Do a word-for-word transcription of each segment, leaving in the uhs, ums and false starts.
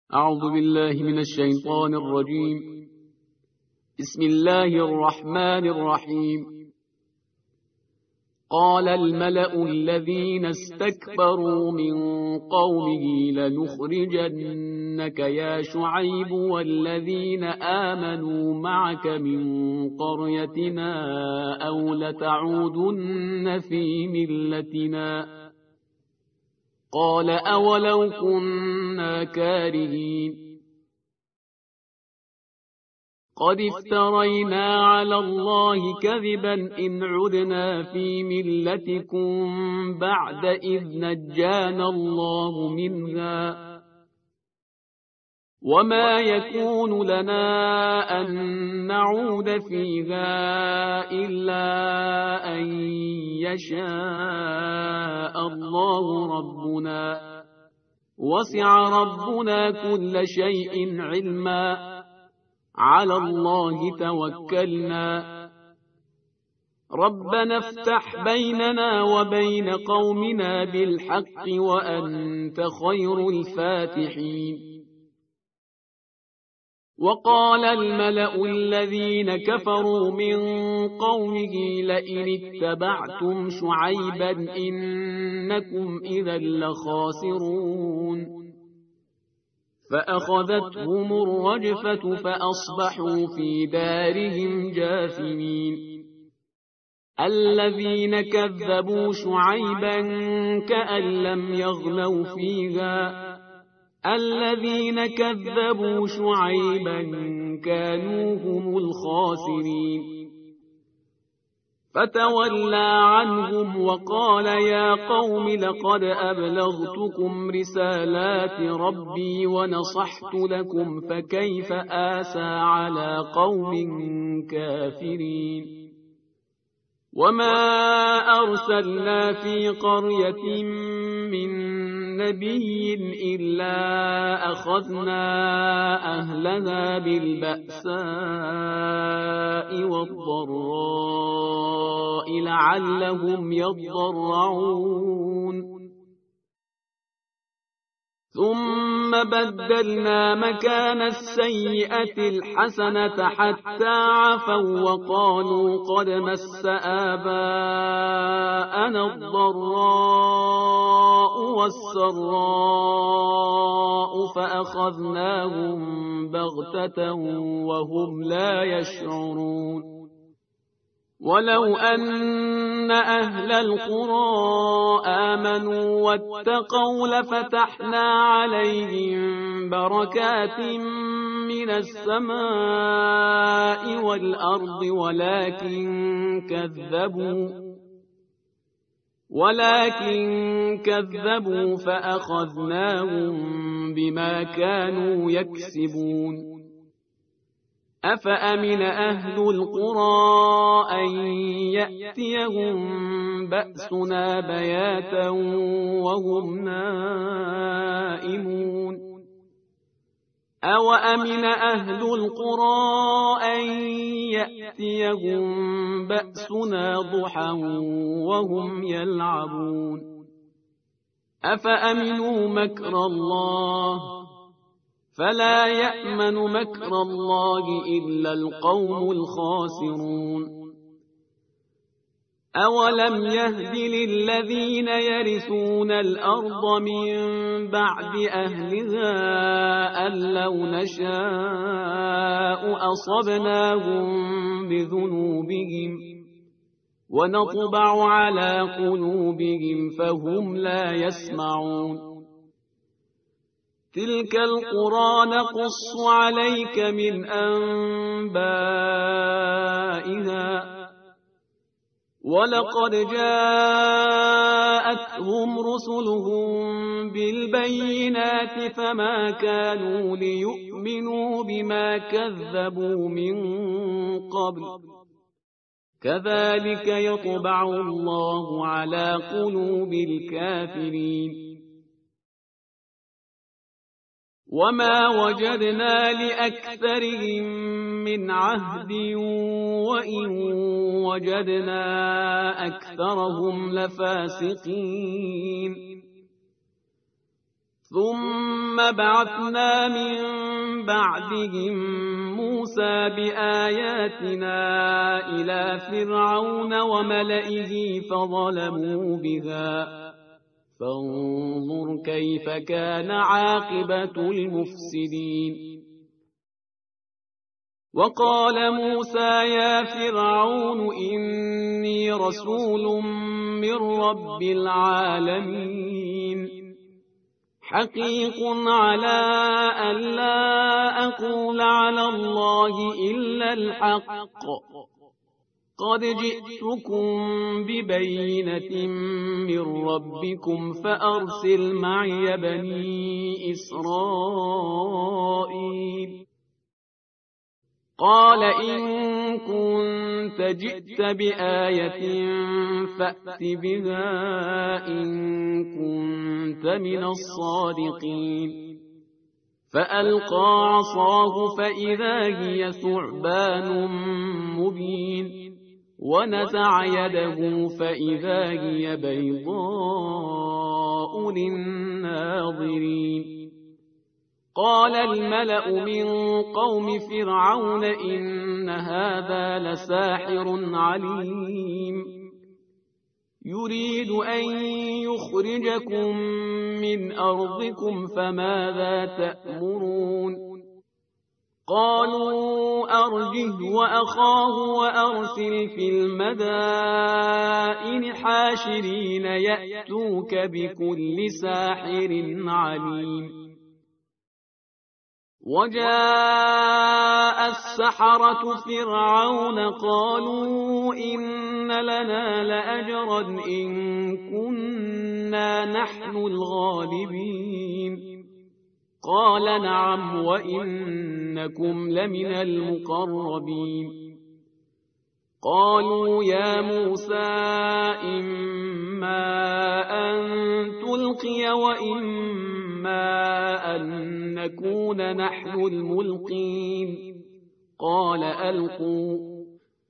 أعوذ بالله من الشيطان الرجيم. بسم الله الرحمن الرحيم. قال الملأ الذين استكبروا من قومه لنخرجنك يا شعيب والذين آمنوا معك من قريتنا أو لتعودن في ملتنا. قال أولو كنا كارهين. قد افترينا على الله كذبا إن عدنا في ملتكم بعد إذ نجانا الله منها، وما يكون لنا أن نعود فيها إلا أن يشاء الله ربنا، وسع ربنا كل شيء علما، على الله توكلنا. ربنا افتح بيننا وبين قومنا بالحق وأنت خير الفاتحين. وقال الملأ الذين كفروا من قومه لئن اتبعتم شعيبا إنكم إذا لخاسرون. فأخذتهم الرجفة فأصبحوا في دارهم جاثمين. الذين كذبوا شعيبا كأن لم يغنوا فيها، الذين كذبوا شعيبا كانوا هم الخاسرين. فتولى عنهم وقال يا قوم لقد أبلغتكم رسالات ربي ونصحت لكم فكيف آسى على قوم كافرين. وما أرسلنا في قرية من نبي إلا أخذنا أهلها بالبأساء والضراء لعلهم يضرعون. ثم بدلنا مكان السيئة الحسنة حتى عفوا وقالوا قد مس آباءنا الضراء والسراء فأخذناهم بغتة وهم لا يشعرون. ولو أن أهل القرى آمنوا واتقوا لفتحنا عليهم بركات من السماء والأرض ولكن كذبوا ولكن كذبوا فأخذناهم بما كانوا يكسبون. أفأمن أهل القرى أن يأتيهم بأسنا بياتا وهم نائمون. أوأمن أهل القرى أن يأتيهم بأسنا ضحى وهم يلعبون. أفأمنوا مكر الله فلا يأمن مكر الله إلا القوم الخاسرون. أولم يهد للذين يرثون الأرض من بعد أهلها أن لو نشاء أصبناهم بذنوبهم ونطبع على قلوبهم فهم لا يسمعون. تلك القرى نقص عليك من أنبائها ولقد جاءتهم رسلهم بالبينات فما كانوا ليؤمنوا بما كذبوا من قبل كذلك يطبع الله على قلوب الكافرين. وما وجدنا لأكثرهم من عهد وإن وجدنا أكثرهم لفاسقين. ثم بعثنا من بعدهم موسى بآياتنا إلى فرعون وملئه فظلموا بها فانظر كيف كان عاقبة المفسدين. وقال موسى يا فرعون إني رسول من رب العالمين حقيق على أن لا أقول على الله إلا الحق قد جئتكم ببينة من ربكم فأرسل معي بني إسرائيل. قال إن كنت جئت بآية فأت بها إن كنت من الصادقين. فألقى عصاه فإذا هي ثعبان مبين ونزع يده فإذا هي بيضاء للناظرين. قال الملأ من قوم فرعون إن هذا لساحر عليم يريد أن يخرجكم من أرضكم فماذا تأمرون. قالوا أرجه وأخاه وأرسل في المدائن حاشرين يأتوك بكل ساحر عليم. وجاء السحرة فرعون قالوا إن لنا لأجرا إن كنا نحن الغالبين. قال نعم وإنكم لمن المقربين. قالوا يا موسى إما أن تلقي وإما أن نكون نحن الملقين. قال ألقوا.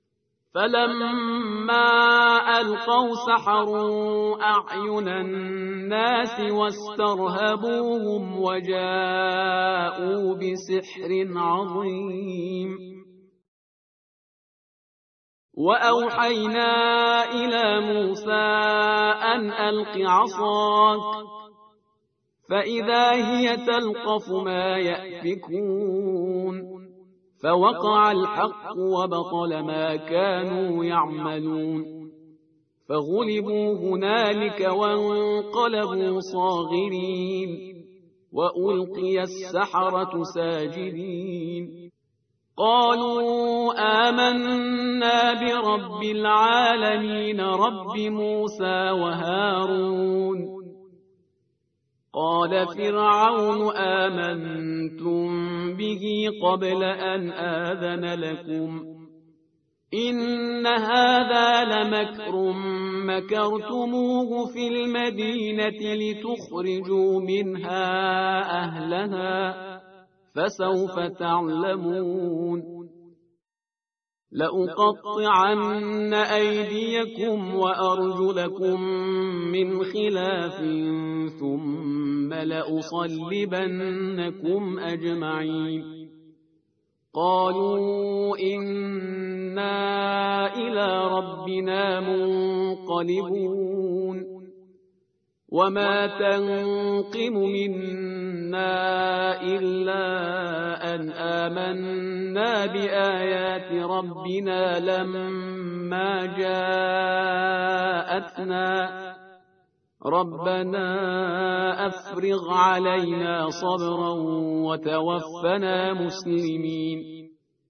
فلما ألقوا سحروا أعين الناس واسترهبوهم وجاءوا بسحر عظيم. وأوحينا إلى موسى أن ألق عصاك فإذا هي تلقف ما يأفكون. فوقع الحق وبطل ما كانوا يعملون. فغلبوا هنالك وانقلبوا صاغرين وألقي السحرة ساجدين. قالوا آمنا برب العالمين رب موسى وهارون. قال فرعون آمنتم به قبل أن آذن لكم إن هذا لمكر مكرتموه في المدينة لتخرجوا منها أهلها فسوف تعلمون. لأقطعن أيديكم وأرجلكم من خلاف ثم لأصلبنكم أجمعين. قالوا إنا إلى ربنا منقلبون. وما تنقم منا إلا أن آمنا بآيات ربنا لما جاءتنا ربنا أفرغ علينا صبرا وتوفنا مسلمين.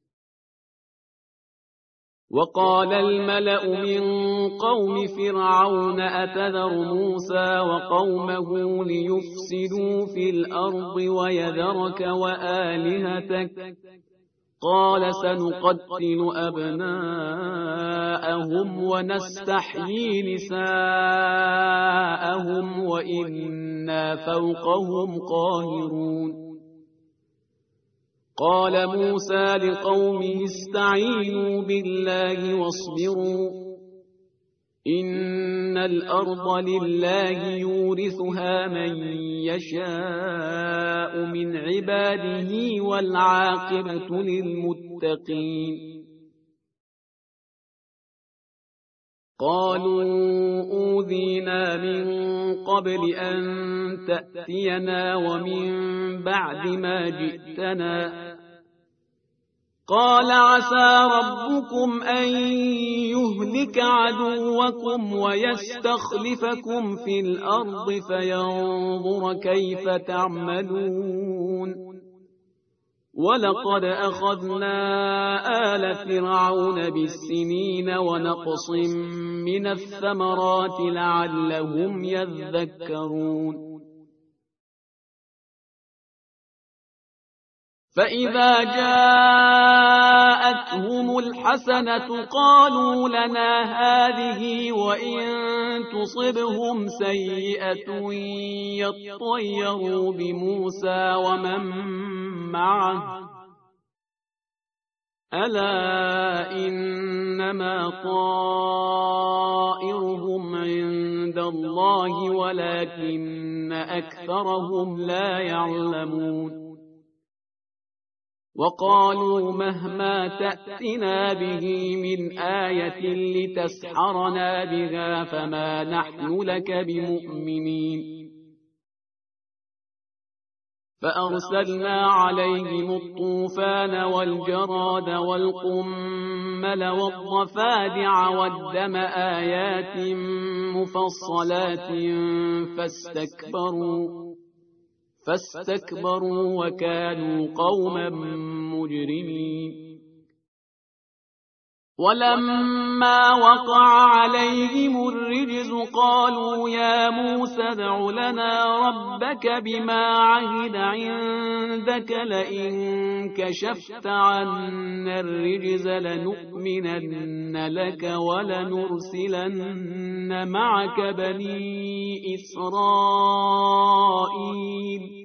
وقال الملأ من قوم فرعون أتذر موسى وقومه ليفسدوا في الأرض ويذرك وآلهتك قال سنقتل أبناءهم ونستحيي نساءهم وإنا فوقهم قاهرون. قال موسى لقومه استعينوا بالله واصبروا إن الأرض لله يورثها من يشاء من عباده والعاقبة للمتقين. قالوا أوذينا من قبل أن تأتينا ومن بعد ما جئتنا. قال عسى ربكم أن يهلك عدوكم ويستخلفكم في الأرض فينظر كيف تعملون. ولقد أخذنا آل فرعون بالسنين ونقص من الثمرات لعلهم يذكرون. فإذا جاءتهم الحسنة قالوا لنا هذه وإن تصبهم سيئة يطيروا بموسى ومن معه ألا إنما طائرهم عند الله ولكن أكثرهم لا يعلمون. وقالوا مهما تأتنا به من آية لتسحرنا بها فما نحن لك بمؤمنين. فأرسلنا عليهم الطوفان والجراد والقمل والضفادع والدم آيات مفصلات فاستكبروا فاستكبروا وكانوا قوما مجرمين. ولما وقع عليهم الرجز قالوا يا موسى ادع لنا ربك بما عهد عندك لئن كشفت عنا الرجز لنؤمنن لك ولنرسلن معك بني إسرائيل.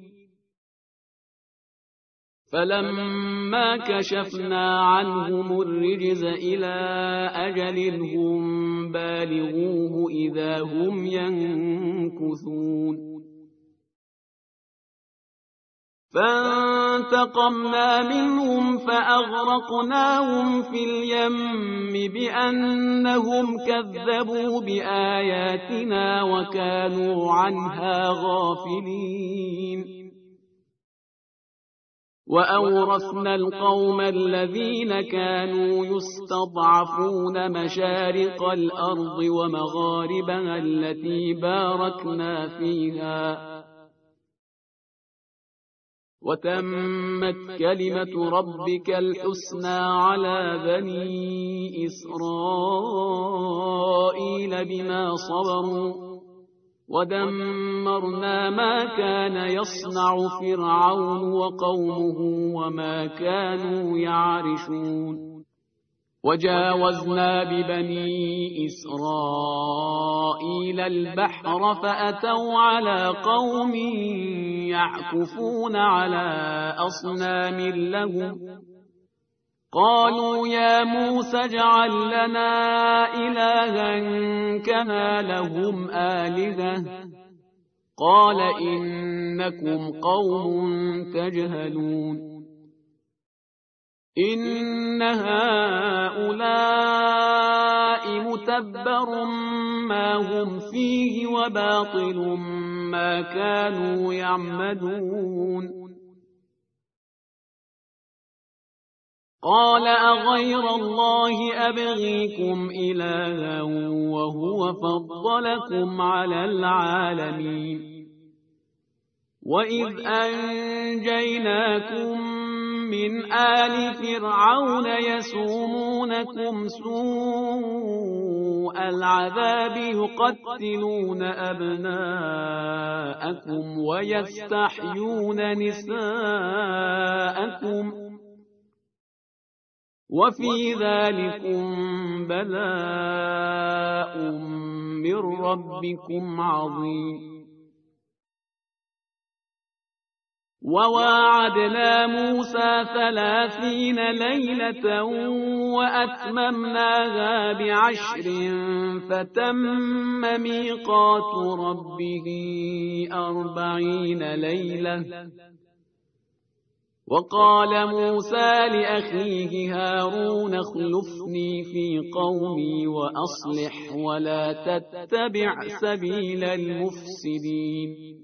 فلما كشفنا عنهم الرجز إلى أجل هم بالغوه إذا هم ينكثون. فانتقمنا منهم فأغرقناهم في اليم بأنهم كذبوا بآياتنا وكانوا عنها غافلين. وأورثنا القوم الذين كانوا يستضعفون مشارق الأرض ومغاربها التي باركنا فيها وتمت كلمة ربك الحسنى على بني إسرائيل بما صبروا ودمرنا ما كان يصنع فرعون وقومه وما كانوا يعرشون. وجاوزنا ببني إسرائيل البحر فأتوا على قوم يعكفون على أصنام لهم قالوا يا موسى اجعل لنا إلها كما لهم آلهة قال إنكم قوم تجهلون. إن هؤلاء متبر ما هم فيه وباطل ما كانوا يعملون. قال أغير الله أبغيكم إلها وهو فضلكم على العالمين. وإذ أنجيناكم من آل فرعون يسومونكم سوء العذاب يقتلون أبناءكم ويستحيون نساءكم وفي ذلكم بلاء من ربكم عظيم. وواعدنا موسى ثلاثين ليلة وأتممناها بعشر فتم ميقات ربه أربعين ليلة. وقال موسى لأخيه هارون اخلفني في قومي وأصلح ولا تتبع سبيل المفسدين.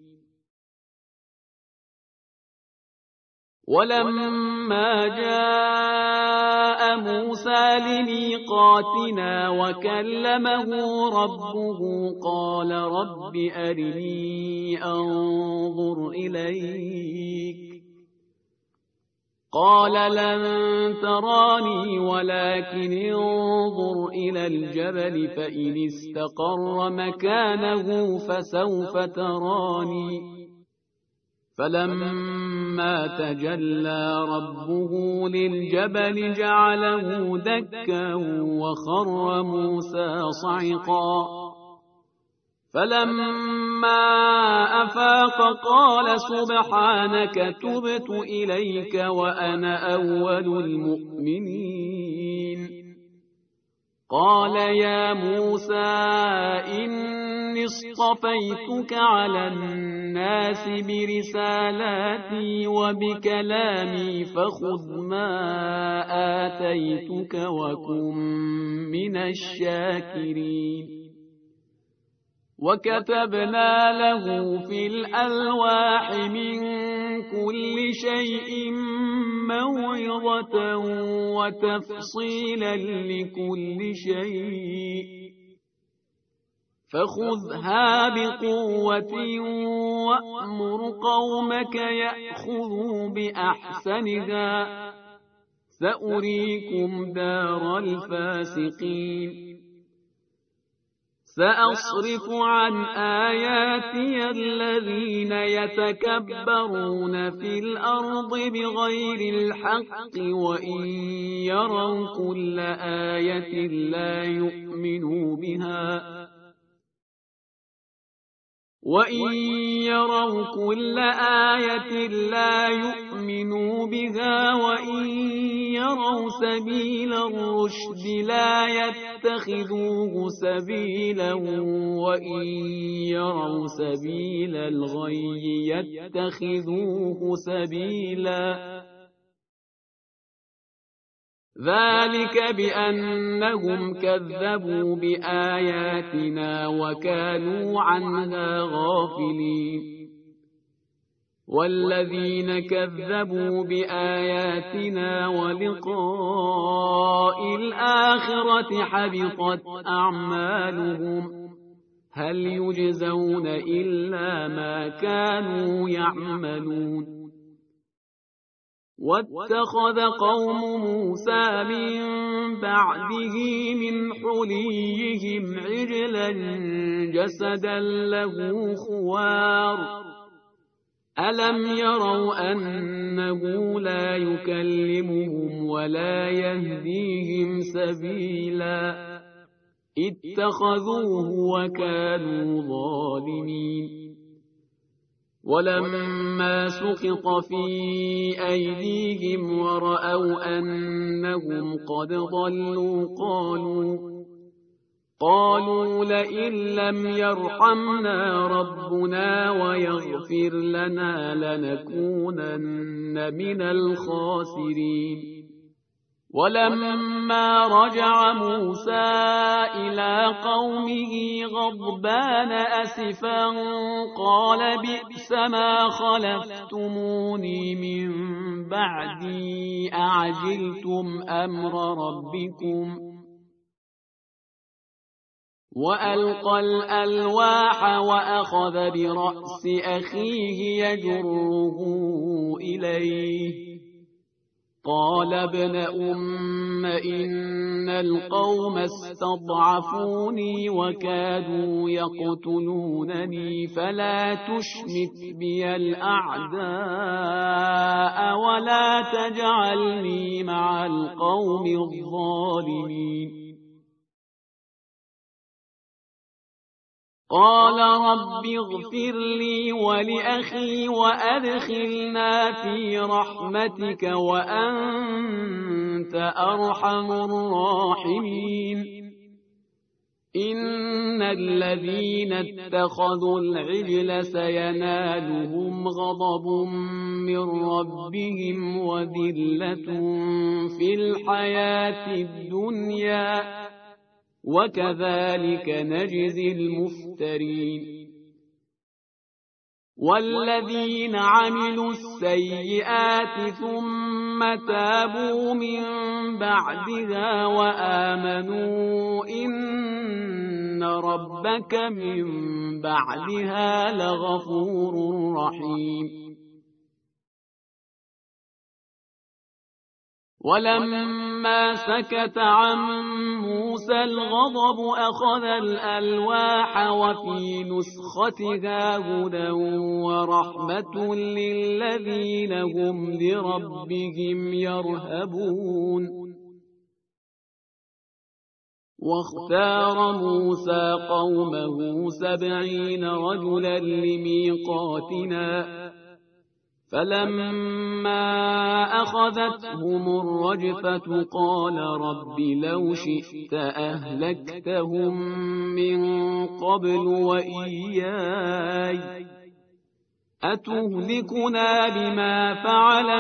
ولما جاء موسى لميقاتنا وكلمه ربه قال رب أرني أنظر إليك قال لن تراني ولكن انظر إلى الجبل فإن استقر مكانه فسوف تراني. فلما تجلى ربه للجبل جعله دكا وخر موسى صعقا. فلما أفاق قال سبحانك تبت إليك وأنا أول المؤمنين. قال يا موسى إني اصطفيتك على الناس برسالاتي وبكلامي فخذ ما آتيتك وكن من الشاكرين. وكتبنا له في الألواح من كل شيء موعظة وتفصيلا لكل شيء فخذها بقوة وأمر قومك يأخذوا بأحسنها سأريكم دار الفاسقين. سأصرف عن آياتي الذين يتكبرون في الأرض بغير الحق وإن يروا كل آية لا يؤمنوا بها وإن يروا كل آية لا يؤمنوا بها وإن يروا سبيل الرشد لا يتخذوه سبيلا وإن يروا سبيل الغي يتخذوه سبيلا. ذلك بأنهم كذبوا بآياتنا وكانوا عنها غافلين. والذين كذبوا بآياتنا ولقاء الآخرة حبطت أعمالهم هل يجزون إلا ما كانوا يعملون. واتخذ قوم موسى من بعده من حليهم عجلا جسدا له خوار ألم يروا أنه لا يكلمهم ولا يهديهم سبيلا اتخذوه وكانوا ظالمين. ولما سقط في أيديهم ورأوا أنهم قد ضلوا قالوا قالوا لئن لم يرحمنا ربنا ويغفر لنا لنكونن من الخاسرين. ولما رجع موسى إلى قومه غضبان أسفا قال بئس ما خلفتموني من بعدي أعجلتم أمر ربكم. وألقى الألواح وأخذ برأس أخيه يجره إليه قال ابن أم إن القوم استضعفوني وكادوا يقتلونني فلا تشمت بي الأعداء ولا تجعلني مع القوم الظالمين. قال رب اغفر لي ولأخي وأدخلنا في رحمتك وأنت أرحم الراحمين إن الذين اتخذوا العجل سينالهم غضب من ربهم وذلة في الحياة الدنيا وكذلك نجزي المفترين والذين عملوا السيئات ثم تابوا من بعدها وآمنوا إن ربك من بعدها لغفور رحيم ولما سكت عن موسى الغضب أخذ الألواح وفي نسختها هدى ورحمة للذين هم لربهم يرهبون واختار موسى قومه سبعين رجلا لميقاتنا فلما أخذتهم الرجفة قال رب لو شئت أهلكتهم من قبل وإياي أتهلكنا بما فعل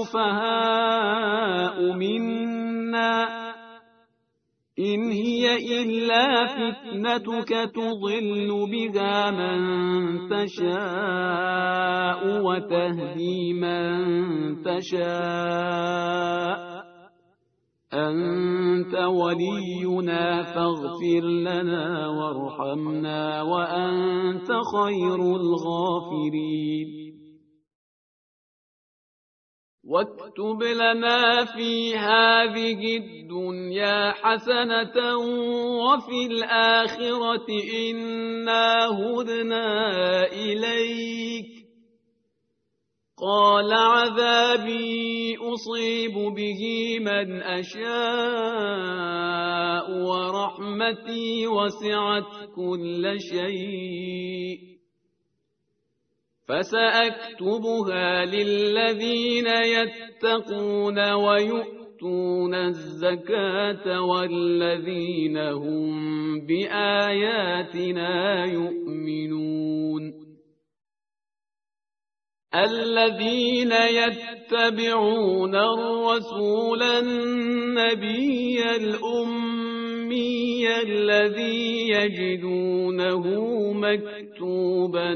السفهاء منا إن هي إلا فتنتك تضل بها من تشاء وتهدي من تشاء أنت ولينا فاغفر لنا وارحمنا وأنت خير الغافرين واكتب لنا في هذه الدنيا حسنة وفي الآخرة إنا هدنا إليك قال عذابي أصيب به من أشاء ورحمتي وسعت كل شيء فسأكتبها للذين يتقون ويؤتون الزكاة والذين هم بآياتنا يؤمنون الذين يتبعون الرسول النبي الأمي الذي يجدونه مكتوبا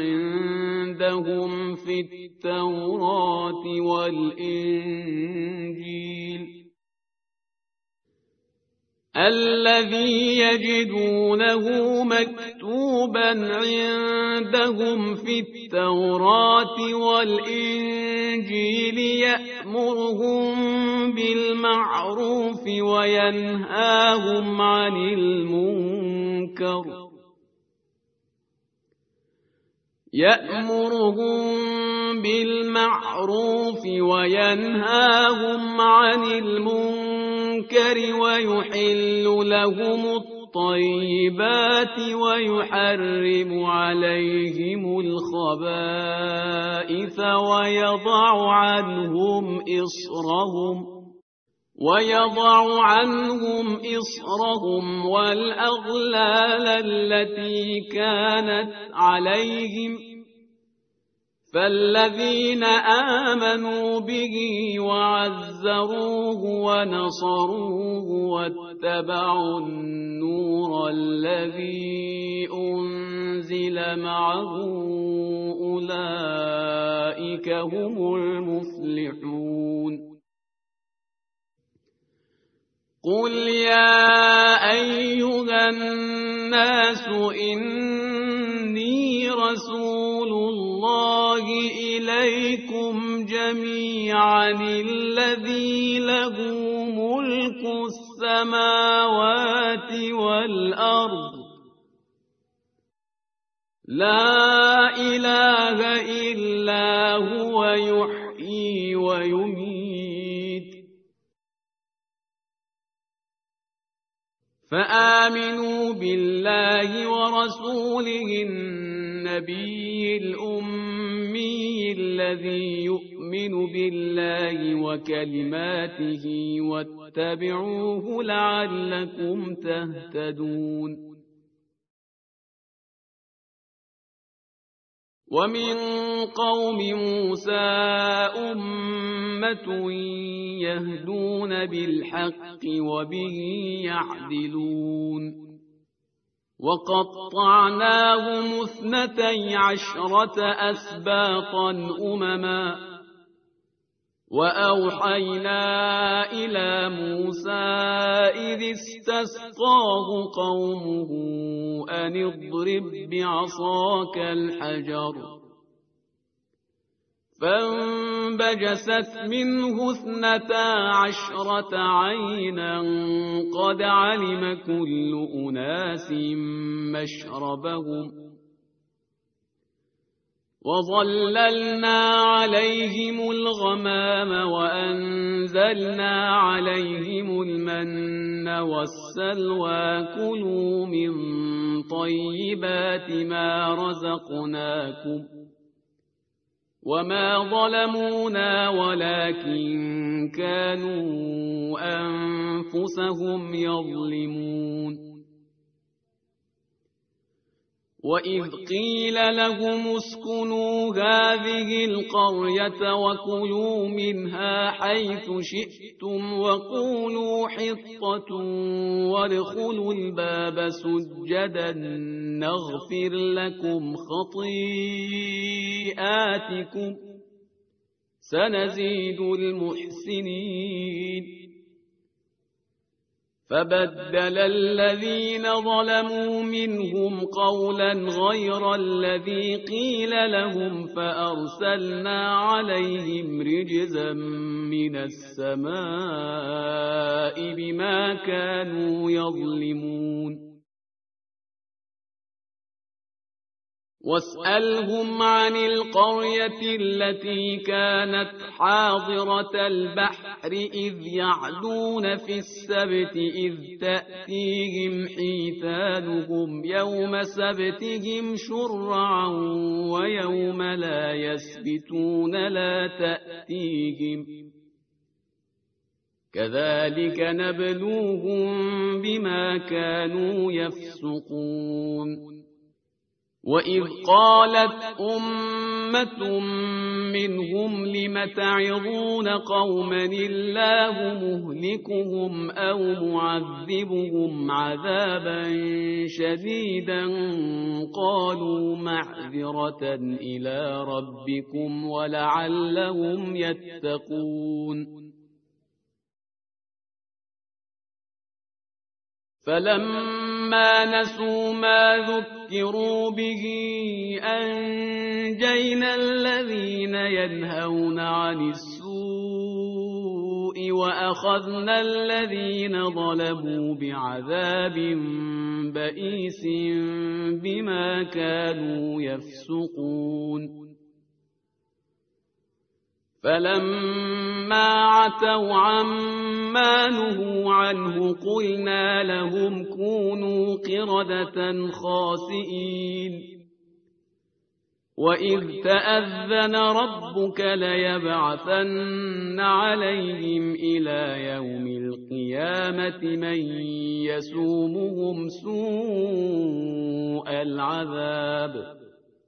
عندهم في التوراة والإنجيل الذي يجدونه مكتوبا عندهم في التوراة والإنجيل يأمرهم بالمعروف وينهاهم عن المنكر يأمرهم بالمعروف وينهاهم عن المنكر ويحل لهم الطيبات ويحرم عليهم الخبائث ويضع عنهم إصرهم ويضع عنهم إصرهم والأغلال التي كانت عليهم فالذين آمنوا به وعزروه ونصروه واتبعوا النور الذي أنزل معه أولئك هم المفلحون قل يا أيها الناس إني رسول الله إليكم جميعا الذي له ملك السماوات والأرض لا إله إلا هو يحيي ويميت فآمنوا بالله ورسوله النبي الأمي الذي يؤمن بالله وكلماته واتبعوه لعلكم تهتدون. ومن قوم موسى أمة يهدون بالحق وبه يعدلون. وقطعناهم اثنتي عشرة أسباطا أمما وأوحينا إلى موسى إذ استسقاه قومه أن اضرب بعصاك الحجر فانبجست منه اثنتا عشرة عينا قد علم كل أناس مشربهم وظللنا عليهم الغمام وأنزلنا عليهم المن والسلوى كلوا من طيبات ما رزقناكم وما ظلمونا ولكن كانوا أنفسهم يظلمون. وإذ قيل لهم اسكنوا هذه القرية وكلوا منها حيث شئتم وقولوا حطة وادخلوا الباب سجدا نغفر لكم خطيئاتكم سنزيد المحسنين. فبدل الذين ظلموا منهم قولا غير الذي قيل لهم فأرسلنا عليهم رجزا من السماء بما كانوا يظلمون. واسألهم عن القرية التي كانت حاضرة البحر إذ يعدون في السبت إذ تأتيهم حيتانهم يوم سبتهم شرعا ويوم لا يسبتون لا تأتيهم كذلك نبلوهم بما كانوا يفسقون. وإذ قالت أمة منهم لم تعظون قوما الله مهلكهم أو معذبهم عذابا شديدا قالوا معذرة إلى ربكم ولعلهم يتقون. فلما نسوا ما ذكروا به أنجينا الذين ينهون عن السوء وأخذنا الذين ظلموا بعذاب بئيس بما كانوا يفسقون. فلما عتوا عما نهوا عنه قلنا لهم كونوا قردة خاسئين. وإذ تأذن ربك ليبعثن عليهم إلى يوم القيامة من يسومهم سوء العذاب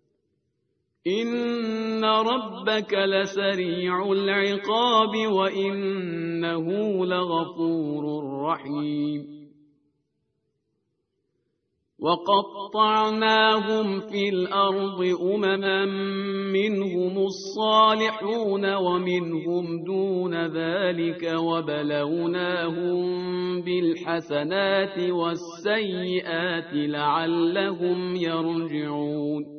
إن ربك لسريع العقاب وإنه لغفور رحيم. وقطعناهم في الأرض أمما منهم الصالحون ومنهم دون ذلك وبلوناهم بالحسنات والسيئات لعلهم يرجعون.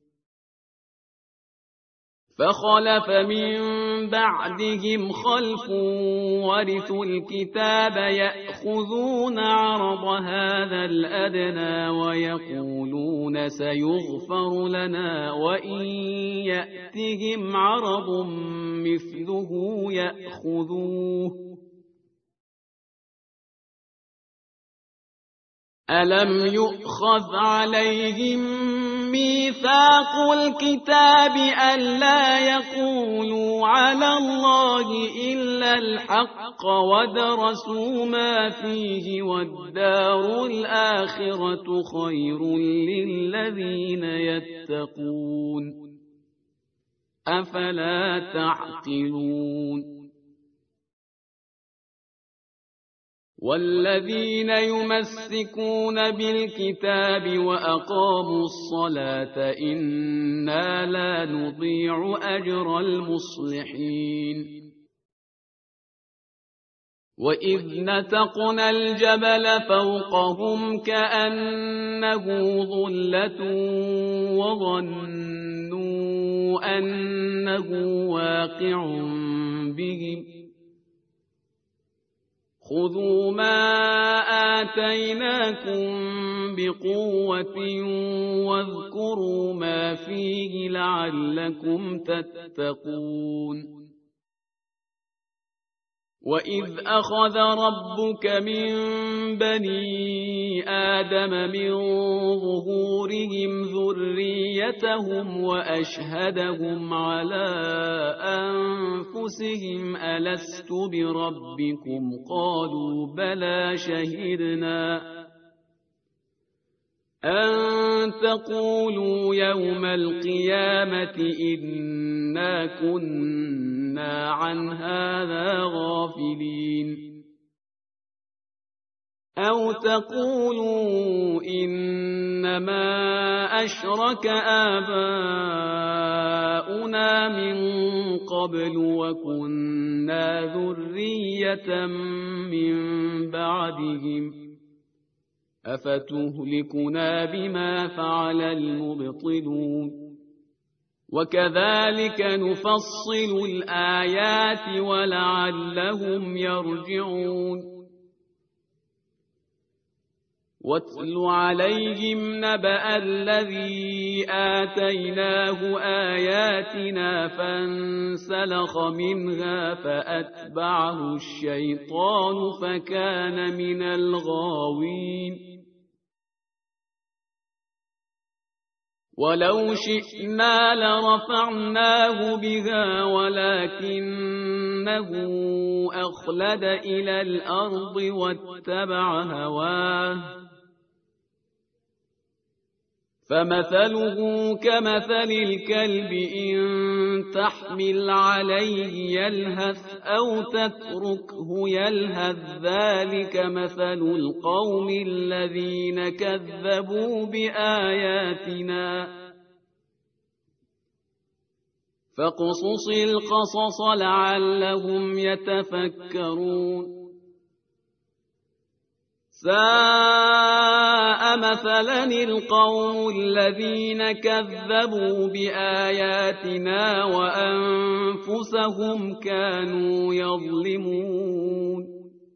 فخلف من بعدهم خلف ورثوا الكتاب يأخذون عرض هذا الأدنى ويقولون سيغفر لنا وإن يأتهم عرض مثله يأخذوه ألم يؤخذ عليهم ميثاق الكتاب ألا يقولوا على الله إلا الحق ودرسوا ما فيه والدار الآخرة خير للذين يتقون أفلا تعقلون والذين يمسكون بالكتاب وأقاموا الصلاة إنا لا نضيع أجر المصلحين وإذ نتقنا الجبل فوقهم كأنه ظلة وظنوا أنه واقع بهم خذوا ما آتيناكم بقوة واذكروا ما فيه لعلكم تتقون وإذ أخذ ربك من بني آدم من ظهورهم ذريتهم وأشهدهم على أنفسهم ألست بربكم قالوا بلى شهدنا أن تقولوا يوم القيامة إنا كنا عن هذا غافلين أو تقولوا إنما أشرك آباؤنا من قبل وكنا ذرية من بعدهم أفتهلكنا بما فعل المبطلون وكذلك نفصل الآيات ولعلهم يرجعون واتل عليهم نبأ الذي آتيناه آياتنا فانسلخ منها فأتبعه الشيطان فكان من الغاوين ولو شئنا لرفعناه بها ولكنه أخلد إلى الأرض واتبع هواه فمثله كمثل الكلب إن تحمل عليه يلهث أو تتركه يلهث ذلك مثل القوم الذين كذبوا بآياتنا فاقصص القصص لعلهم يتفكرون ساء مثلا القوم الذين كذبوا بآياتنا وأنفسهم كانوا يظلمون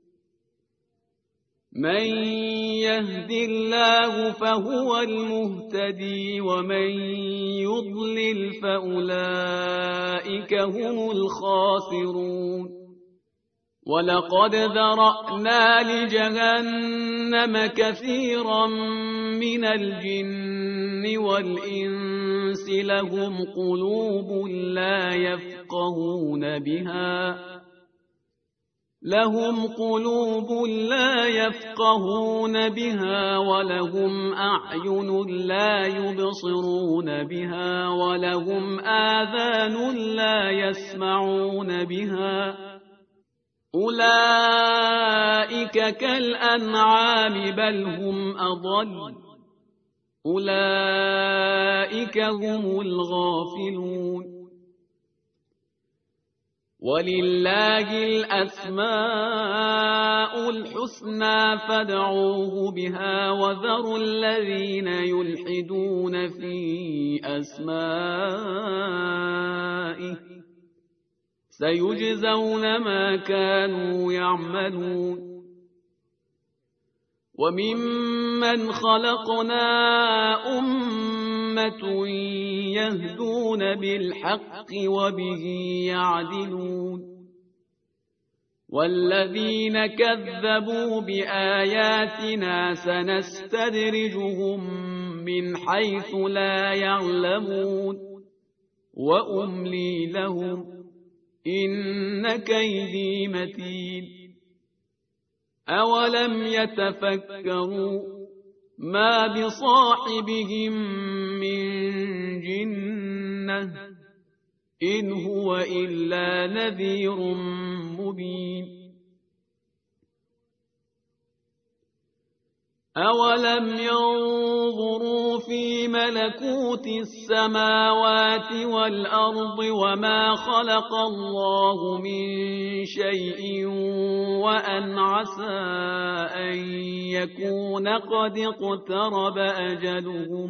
من يهد الله فهو المهتدي ومن يضلل فأولئك هم الخاسرون ولقد ذرأنا لجهنم كثيرا من الجن والإنس لهم قلوب لا يفقهون بها لهم قلوب لا يفقهون بها ولهم أعين لا يبصرون بها ولهم آذان لا يسمعون بها أولئك كالأنعام بل هم أضل أولئك هم الغافلون ولله الأسماء الحسنى فادعوه بها وذروا الذين يلحدون في أسمائه سيجزون ما كانوا يعملون وممن خلقنا أمة يهدون بالحق وبه يعدلون والذين كذبوا بآياتنا سنستدرجهم من حيث لا يعلمون وأملي لهم إن كيدي متين أولم يتفكروا ما بصاحبهم من جنة إن هو إلا نذير مبين أولم ينظروا في ملكوت السماوات والأرض وما خلق الله من شيء وأن عسى أن يكون قد اقترب أجلهم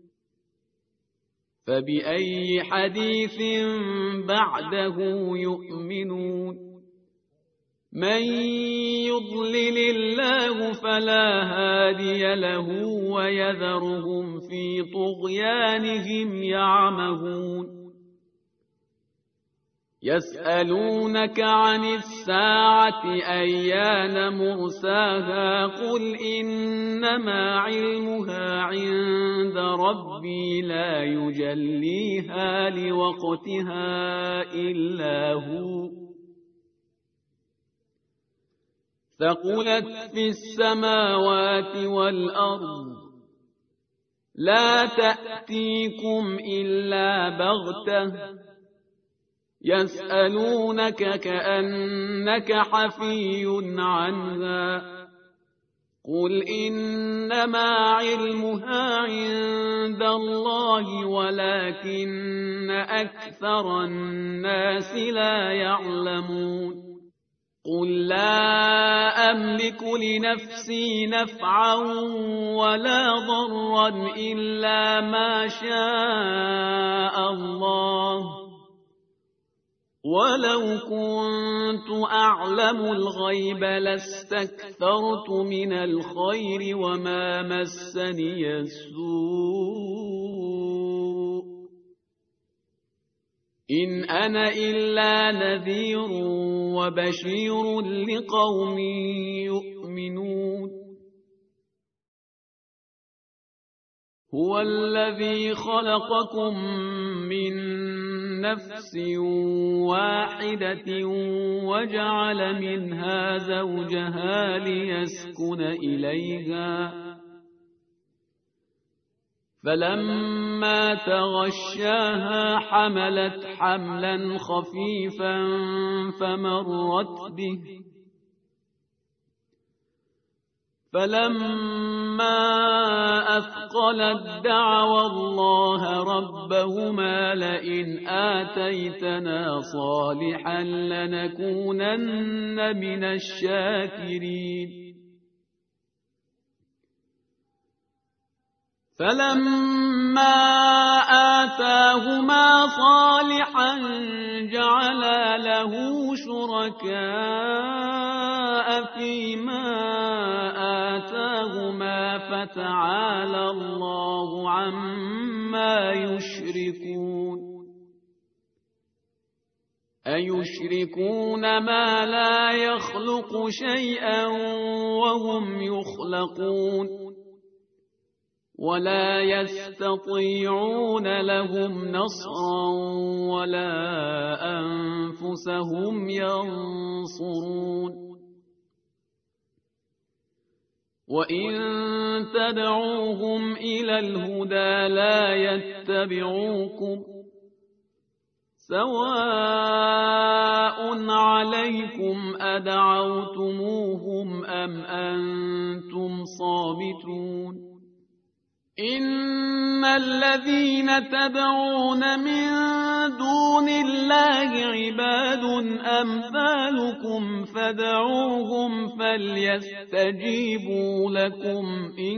فبأي حديث بعده يؤمنون من يضلل الله فلا هادي له ويذرهم في طغيانهم يعمهون يسألونك عن الساعة أيان مرساها قل إنما علمها عند ربي لا يجليها لوقتها إلا هو ثقلت في السماوات والأرض لا تأتيكم إلا بغتة يسألونك كأنك حفي عنها قل إنما علمها عند الله ولكن أكثر الناس لا يعلمون قل لا أملك لنفسي نفعا ولا ضرا إلا ما شاء الله ولو كنت أعلم الغيب لاستكثرت من الخير وما مسني السوء إن أنا إلا نذير وبشير لقوم يؤمنون هو الذي خلقكم من نفس واحدة وجعل منها زوجها ليسكن إليها فلما تغشاها حملت حملا خفيفا فمرت به فلما أثقلت دعوا الله ربهما لئن آتيتنا صالحا لنكونن من الشاكرين فلما آتاهما صالحا جعلا له شركاء فيما آتاهما فتعالى الله عما يشركون أيشركون ما لا يخلق شيئا وهم يخلقون ولا يستطيعون لهم نصرا ولا أنفسهم ينصرون وإن تدعوهم إلى الهدى لا يتبعوكم سواء عليكم أدعوتموهم أم أنتم صامتون إن الذين تدعون من دون الله عباد أمثالكم فدعوهم فليستجيبوا لكم إن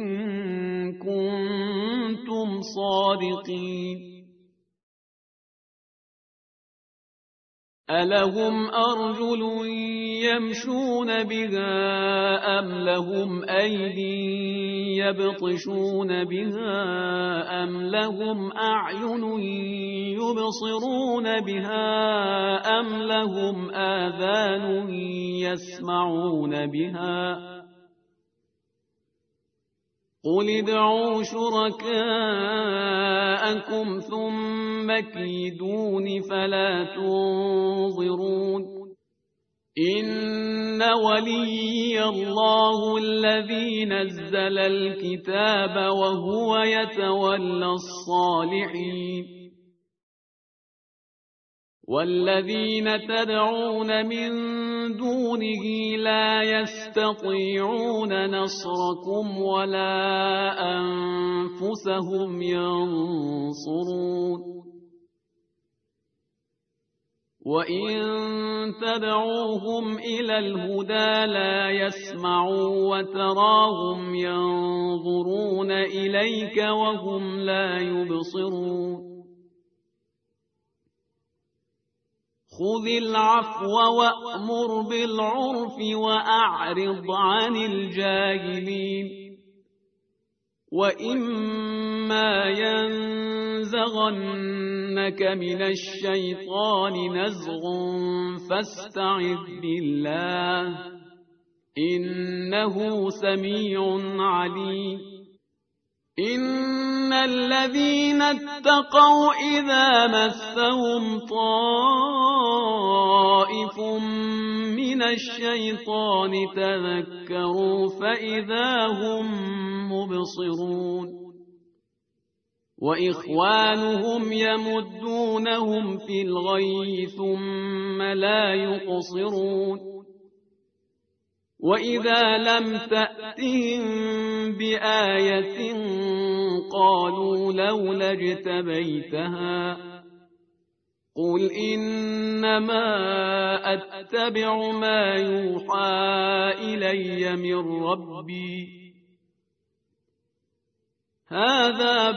كنتم صادقين ألهم أرجل يمشون بها أم لهم أيدي يبطشون بها أم لهم أعين يبصرون بها أم لهم آذان يسمعون بها قل ادعوا شركاءكم ثم كيدون فلا تنظرون إن وليي الله الذي نزل الكتاب وهو يتولى الصالحين والذين تدعون من دونه لا يستطيعون نصركم ولا أنفسهم ينصرون وإن تدعوهم إلى الهدى لا يسمعوا وتراهم ينظرون إليك وهم لا يبصرون خذ العفو وأمر بالعرف وأعرض عن الجاهلين وإما ينزغنك من الشيطان نزغ فاستعذ بالله إنه سميع عليم إن الذين اتقوا إذا مسهم طائف من الشيطان تذكروا فإذا هم مبصرون وإخوانهم يمدونهم في الغي ثم لا يقصرون وإذا لم تأتهم بآية قالوا لولا اجتبيتها قل إنما أتبع ما يوحى إلي من ربي هذا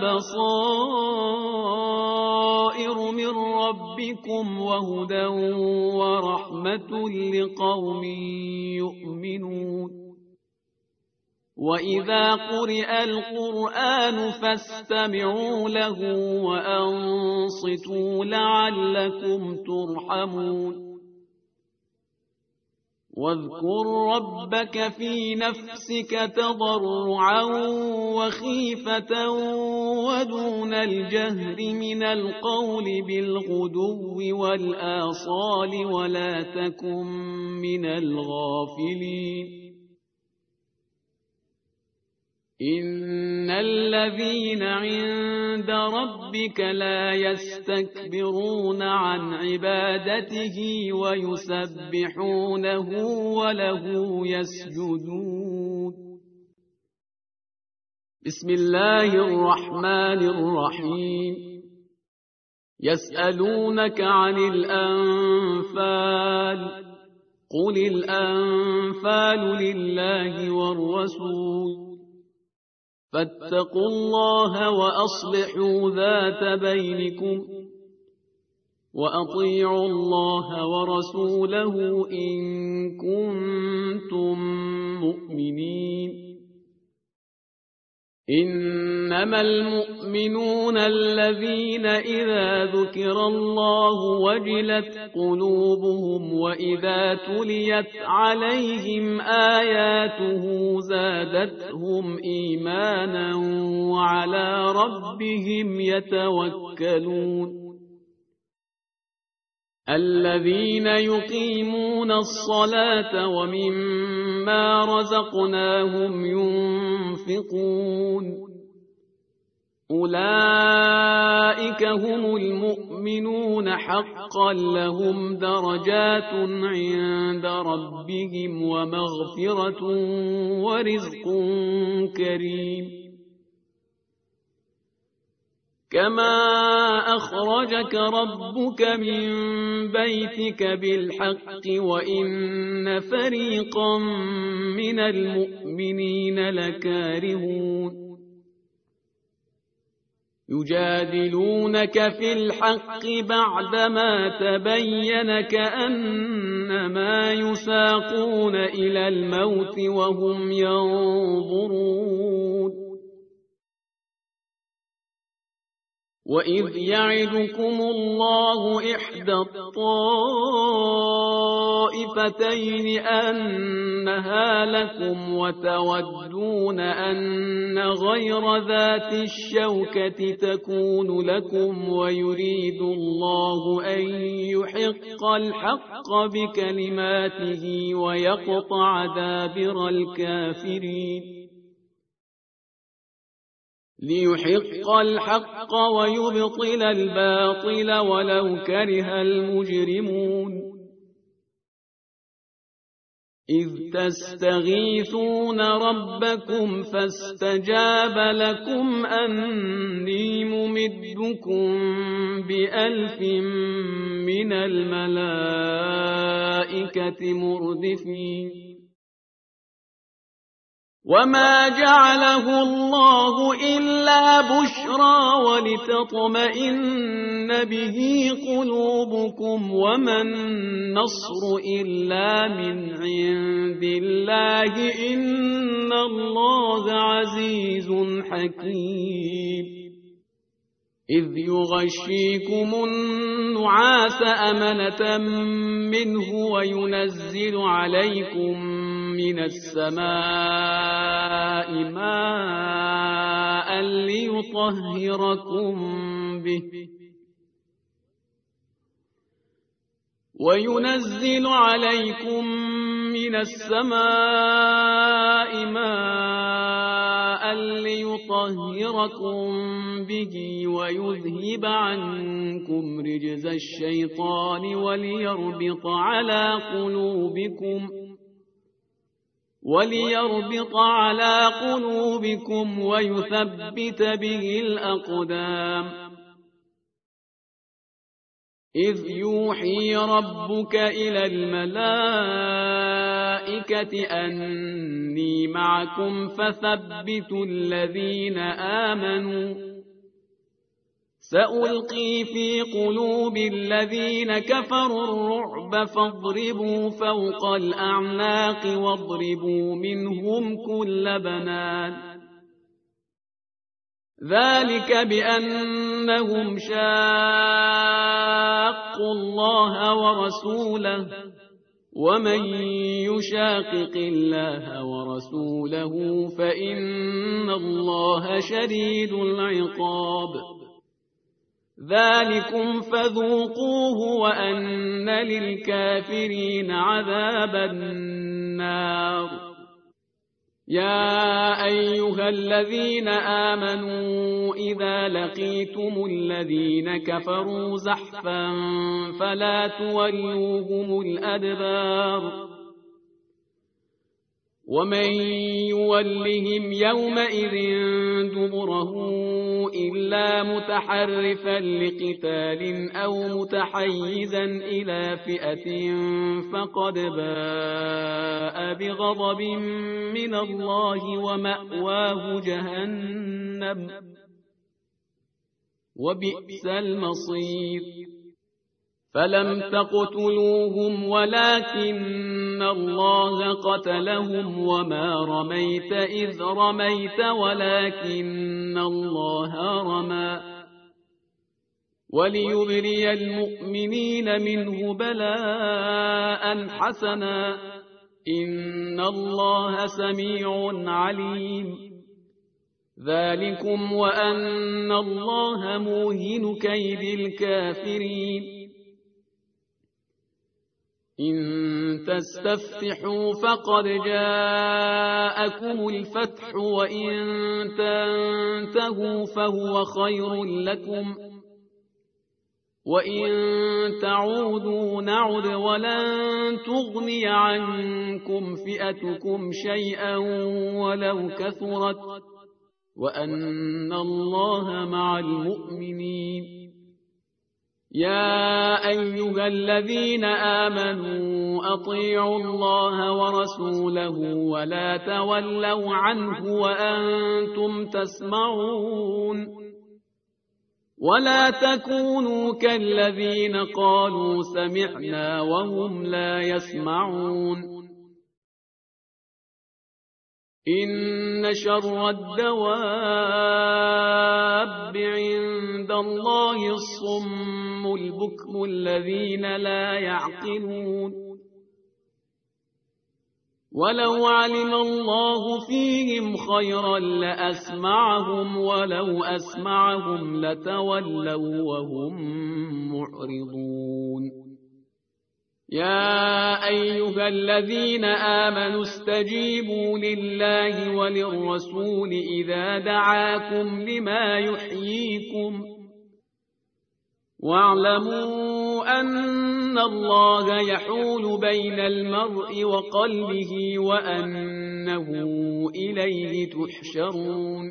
بصائر من ربكم وهدى ورحمة لقوم يؤمنون وإذا قرئ القرآن فاستمعوا له وأنصتوا لعلكم ترحمون واذكر ربك في نفسك تضرعا وخيفة ودون الجهر من القول بالغدو والآصال ولا تكن من الغافلين إن الذين عند ربك لا يستكبرون عن عبادته ويسبحونه وله يسجدون بسم الله الرحمن الرحيم يسألونك عن الأنفال قل الأنفال لله والرسول فاتقوا الله وأصلحوا ذات بينكم وأطيعوا الله ورسوله إن كنتم مؤمنين إنما المؤمنون الذين إذا ذكر الله وجلت قلوبهم وإذا تليت عليهم آياته زادتهم إيمانا وعلى ربهم يتوكلون الذين يقيمون الصلاة ومما رزقناهم ينفقون أولئك هم المؤمنون حقا لهم درجات عند ربهم ومغفرة ورزق كريم كما أخرجك ربك من بيتك بالحق وإن فريقا من المؤمنين لكارهون يجادلونك في الحق بعدما تبين كأنما يساقون إلى الموت وهم ينظرون وإذ يعدكم الله إحدى الطائفتين أنها لكم وتودون أن غير ذات الشوكة تكون لكم ويريد الله أن يحق الحق بكلماته ويقطع دابر الكافرين ليحق الحق ويبطل الباطل ولو كره المجرمون إذ تستغيثون ربكم فاستجاب لكم أني ممدكم بألف من الملائكة مردفين وما جعله الله إلا بشرى ولتطمئن به قلوبكم وما النصر إلا من عند الله إن الله عزيز حكيم إذ يغشيكم النعاس أمنة منه وينزل عليكم من السماء ماء ليطهركم به وينزل عليكم من السماء ماء ليطهركم به ويذهب عنكم رجز الشيطان وليربط على قلوبكم وليربط على قلوبكم ويثبت به الأقدام إذ يوحي ربك إلى الملائكة أني معكم فثبتوا الذين آمنوا سألقي في قلوب الذين كفروا الرعب فاضربوا فوق الأعناق واضربوا منهم كل بنان ذلك بأنهم شاقوا الله ورسوله ومن يشاقق الله ورسوله فإن الله شديد العقاب ذلكم فذوقوه وأن للكافرين عذاب النار يا أيها الذين آمنوا إذا لقيتم الذين كفروا زحفا فلا تولوهم الأدبار ومن يولهم يومئذ دبره إلا متحرفا لقتال أو متحيزا إلى فئة فقد باء بغضب من الله ومأواه جهنم وبئس المصير فلم تقتلوهم ولكن الله قتلهم وما رميت إذ رميت ولكن الله رمى وليبري المؤمنين منه بلاء حسنا إن الله سميع عليم ذلكم وأن الله موهن كيد الكافرين إن تستفتحوا فقد جاءكم الفتح وإن تنتهوا فهو خير لكم وإن تعودوا نعد ولن تغني عنكم فئتكم شيئا ولو كثرت وأن الله مع المؤمنين يا أيها الذين آمنوا أطيعوا الله ورسوله ولا تولوا عنه وأنتم تسمعون ولا تكونوا كالذين قالوا سمعنا وهم لا يسمعون إن شر الدواب عند الله الصم البكم الذين لا يعقلون ولو علم الله فيهم خيرا لأسمعهم ولو أسمعهم لتولوا وهم معرضون يا أيها الذين آمنوا استجيبوا لله وللرسول إذا دعاكم لما يحييكم واعلموا أن الله يحول بين المرء وقلبه وأنه إليه تحشرون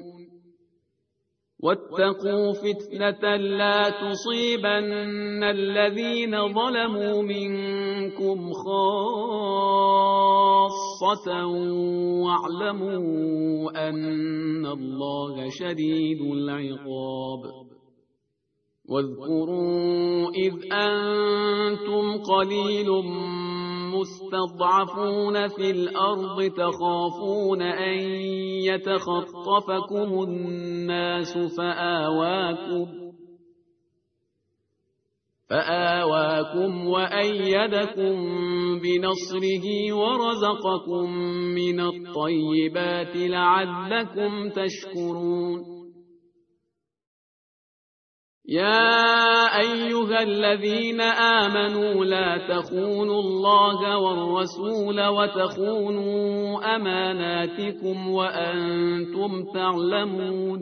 واتقوا فتنة لا تصيبن الذين ظلموا منكم خاصة واعلموا أن الله شديد العقاب واذكروا إذ أنتم قليل مستضعفون في الأرض تخافون أن يتخطفكم الناس فآواكم فآواكم وأيدكم بنصره ورزقكم من الطيبات لعلكم تشكرون يا أيها الذين آمنوا لا تخونوا الله والرسول وتخونوا أماناتكم وأنتم تعلمون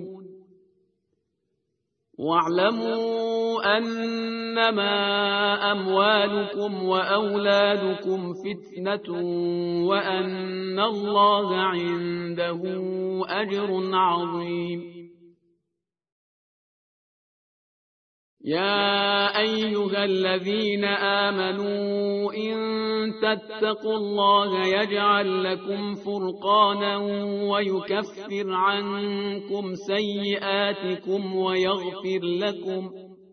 واعلموا أنما أموالكم وأولادكم فتنة وأن الله عنده أجر عظيم يا أيها الذين آمنوا إن تتقوا الله يجعل لكم فرقانا ويكفر عنكم سيئاتكم ويغفر لكم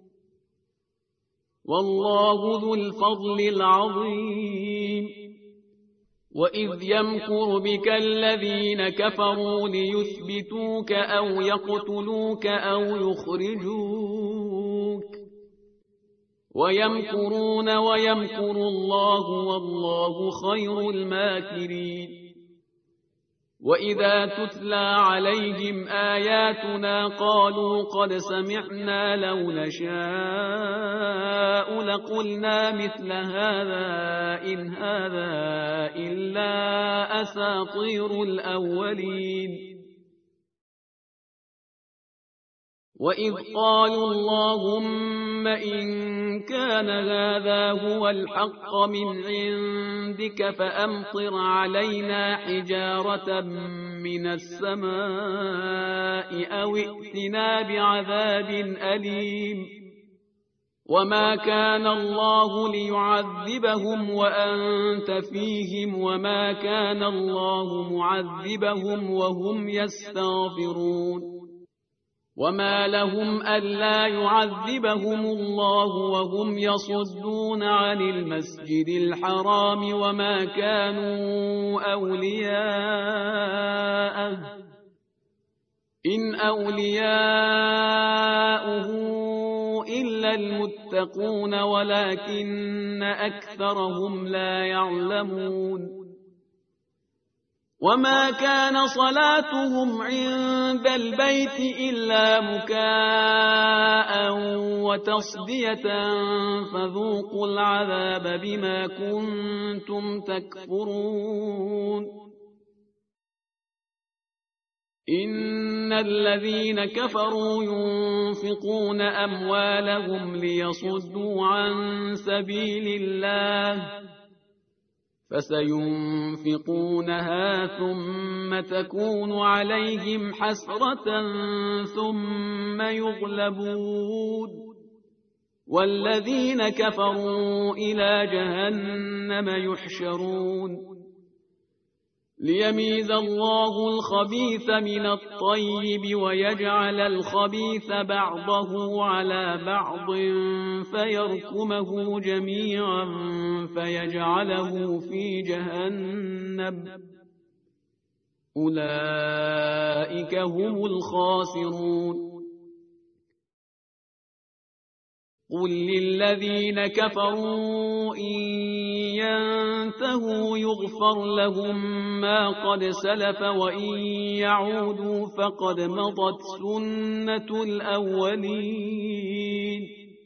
والله ذو الفضل العظيم وإذ يمكر بك الذين كفروا ليثبتوك أو يقتلوك أو يخرجوك ويمكرون ويمكر الله والله خير الماكرين وإذا تتلى عليهم آياتنا قالوا قد سمعنا لو نشاء لقلنا مثل هذا إن هذا إلا أساطير الأولين وإذ قالوا اللهم إن كان هذا هو الحق من عندك فأمطر علينا حجارة من السماء أو ائتنا بعذاب أليم وما كان الله ليعذبهم وأنت فيهم وما كان الله معذبهم وهم يستغفرون وما لهم ألا يعذبهم الله وهم يصدون عن المسجد الحرام وما كانوا أولياءه إن أولياؤه إلا المتقون ولكن أكثرهم لا يعلمون وما كان صلاتهم عند البيت إلا مكاء وتصدية فذوقوا العذاب بما كنتم تكفرون إن الذين كفروا ينفقون أموالهم ليصدوا عن سبيل الله فسينفقونها ثم تكون عليهم حسرة ثم يغلبون والذين كفروا إلى جهنم يحشرون ليميز الله الخبيث من الطيب ويجعل الخبيث بعضه على بعض فيركمه جميعا فيجعله في جهنم أولئك هم الخاسرون قل للذين كفروا إن ينتهوا يغفر لهم ما قد سلف وإن يعودوا فقد مضت سنة الأولين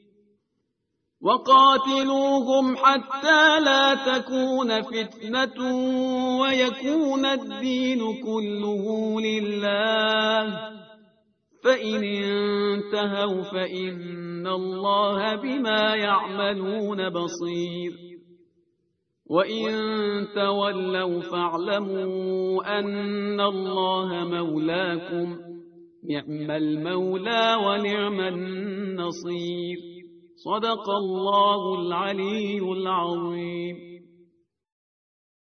وقاتلوهم حتى لا تكون فتنة ويكون الدين كله لله فإن انتهوا فإن الله بما يعملون بصير وإن تولوا فاعلموا أن الله مولاكم نعم المولى ونعم النصير صدق الله العلي العظيم.